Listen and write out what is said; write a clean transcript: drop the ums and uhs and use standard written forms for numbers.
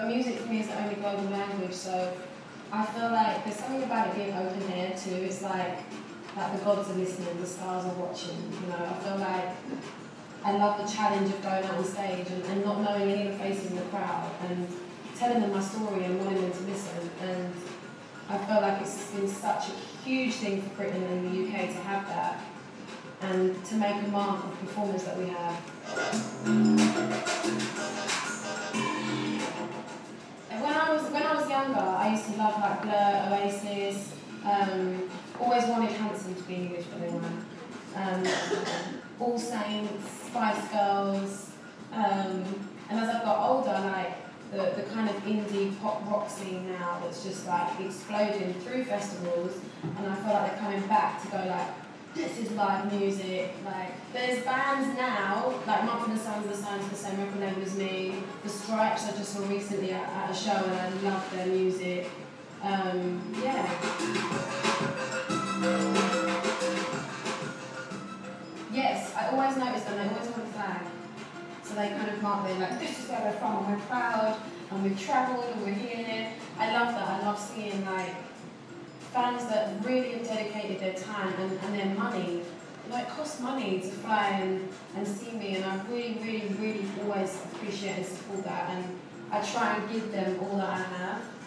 Music for me is the only global language, so I feel like there's something about it being open air too. It's like the gods are listening, the stars are watching, you know. I feel like I love the challenge of going out on stage and not knowing any of the faces in the crowd and telling them my story and wanting them to listen. And I feel like it's been such a huge thing for Britain and the UK to have that and to make a mark of performers that we have. When I was younger, I used to love like Blur, Oasis, always wanted Hanson to be English, but they weren't. All Saints, Spice Girls, and as I've got older, like the kind of indie pop rock scene now that's just like exploding through festivals, and I feel like they're coming back to go like, this is live music. Like, there's bands now, like Mumford & Sons are signed to the same record label as me. The Stripes I just saw recently at a show and I love their music. Yeah. Yes, I always notice them, they always want a flag. So they kind of mark me like, this is where we're from, and we're proud, and we've travelled, and we're here. I love that, I love seeing like fans that really have dedicated their time and their money. Like, it costs money to fly and see me, and I really, really, really always appreciate and support that, and I try and give them all that I have.